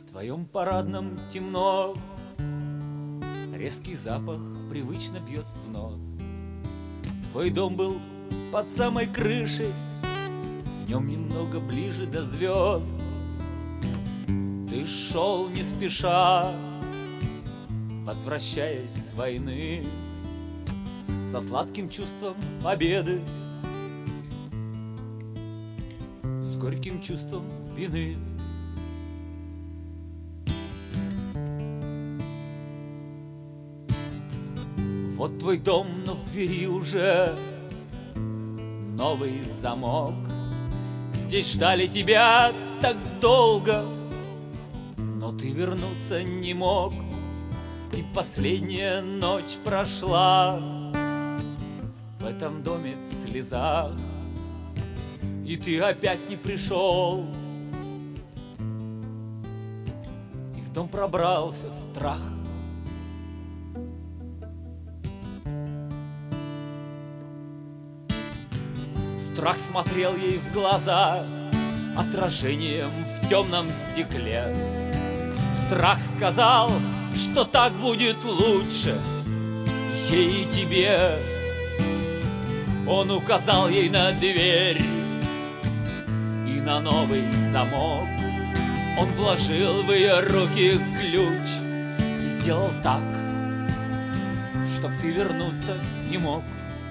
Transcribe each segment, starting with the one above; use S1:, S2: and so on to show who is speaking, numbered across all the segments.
S1: В твоем парадном темно, резкий запах привычно бьет в нос. Твой дом был под самой крышей, в нем немного ближе до звезд. Ты шел не спеша, возвращаясь с войны, со сладким чувством победы, с горьким чувством вины. Вот твой дом, но в двери уже новый замок. Здесь ждали тебя так долго, но ты вернуться не мог. И последняя ночь прошла в этом доме в слезах, и ты опять не пришел, и в дом пробрался страх. Страх смотрел ей в глаза отражением в темном стекле. Страх сказал, что так будет лучше ей и тебе. Он указал ей на дверь и на новый замок. Он вложил в ее руки ключ и сделал так, чтоб ты вернуться не мог.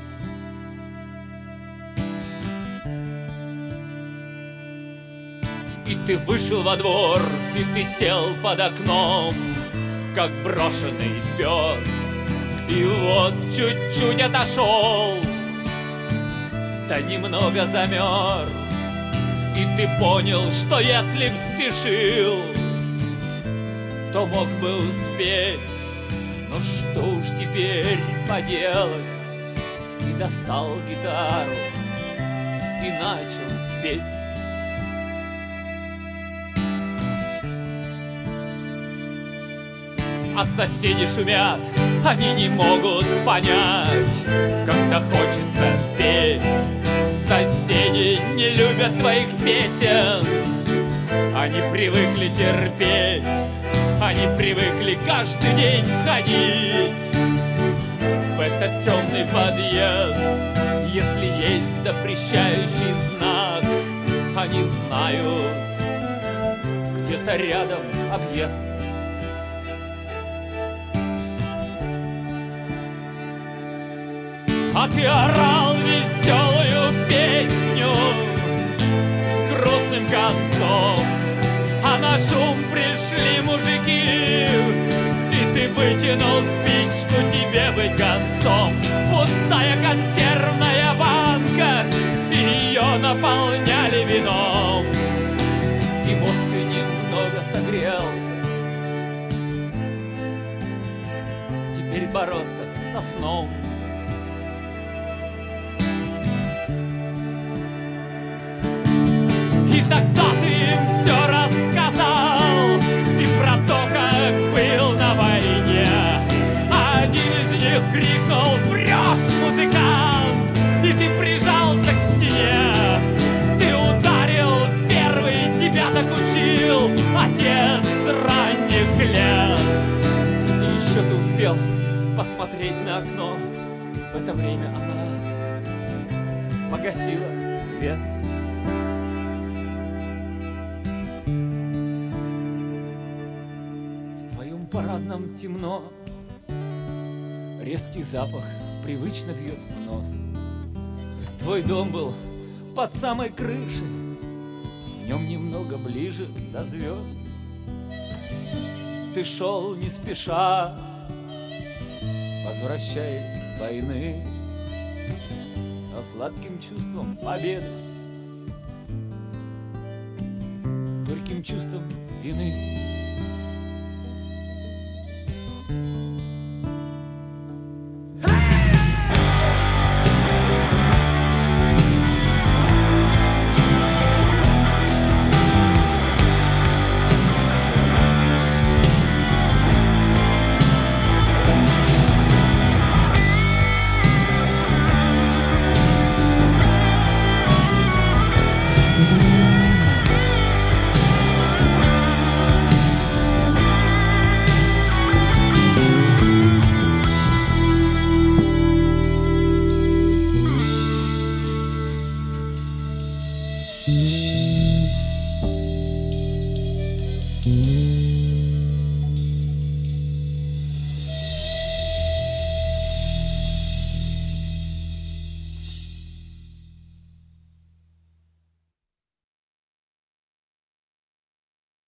S1: И ты вышел во двор, и ты сел под окном, как брошенный пес. И вот чуть-чуть отошел, да немного замерз. И ты понял, что если б спешил, то мог бы успеть. Но что уж теперь поделать? И достал гитару и начал петь. А соседи шумят, они не могут понять, когда хочется петь. Соседи не любят твоих песен, они привыкли терпеть, они привыкли каждый день входить в этот темный подъезд. Если есть запрещающий знак, они знают, где-то рядом объезд. А ты орал веселую песню с грустным концом, а на шум пришли мужики, и ты вытянул спичку, тебе быть концом. Пустая консервная банка, и ее наполняли вином. И вот ты немного согрелся, теперь бороться со сном. И тогда ты им все рассказал, и про то, как был на войне. Один из них крикнул: «Врешь, музыкант!» И ты прижался к стене. Ты ударил первый, тебя так учил отец ранних лет. И еще ты успел посмотреть на окно. В это время она погасила свет. В парадном темно, резкий запах привычно бьет в нос. Твой дом был под самой крышей, в нем немного ближе до звезд. Ты шел не спеша, возвращаясь с войны, со сладким чувством победы, с горьким чувством вины.